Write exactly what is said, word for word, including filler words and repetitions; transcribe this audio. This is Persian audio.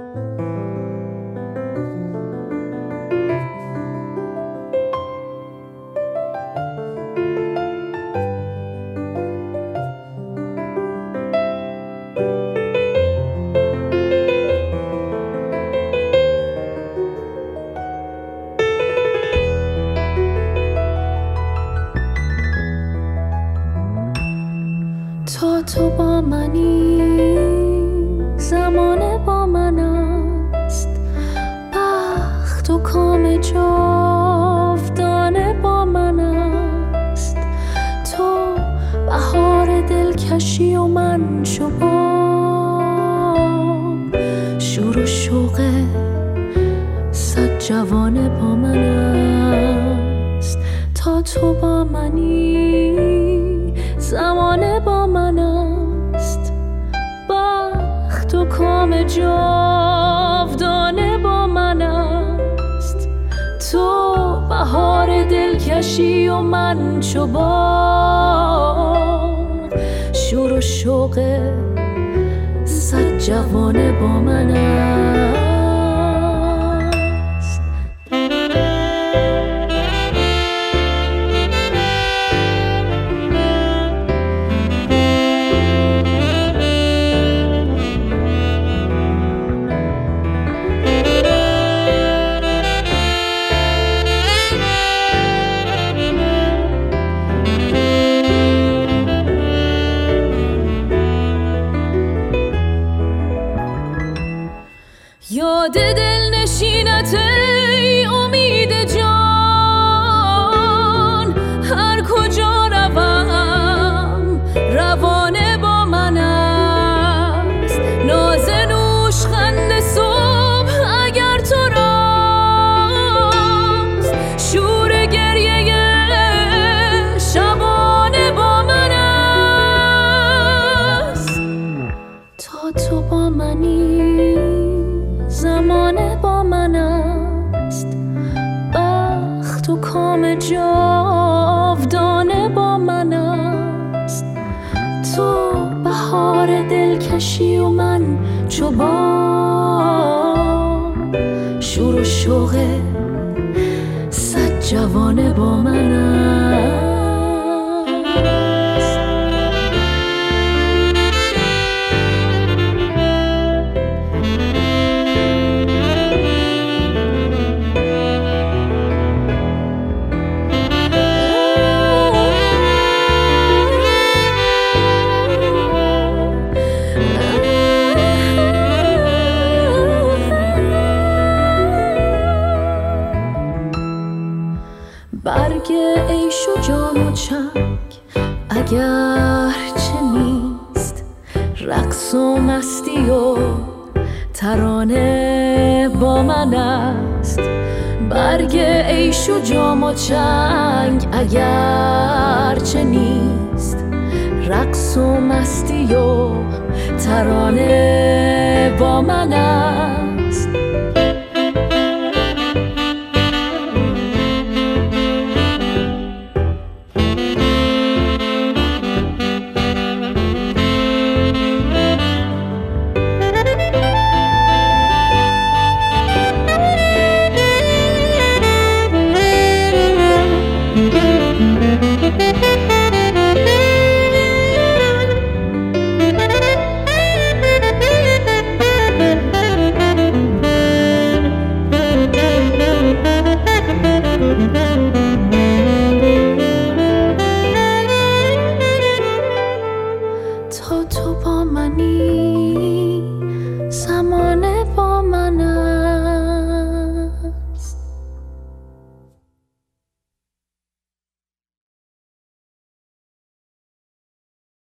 تا تو با منی زمانه با من است، بخت و کام جاودانه با من است. تو بهار دلکشی و من شباب، شور و شوق صد جوانه با من است. تا تو با منی زمانه با من است، بخت و کام جاودانه با من است. تو بهار دلکشی و من چوباب، شور و شوق صد جوانه با من است. یاد دل نشینت ای امید جان، هر کجا روم روانه با من است. ناز نوش خنده صبح اگر تو راست، شور گریه شبانه با من است. تا تو با منی زمانه با من است، بخت و کام جاودانه با من است. تو بهار دلکشی و من چوباب، شور و شوق صد جوانه با من است. برگ عیش و جام و چنگ اگر چه نیست، رقص و مستی و ترانه با من است. برگ عیش و جام و چنگ اگر چه نیست، رقص و مستی و ترانه با من است.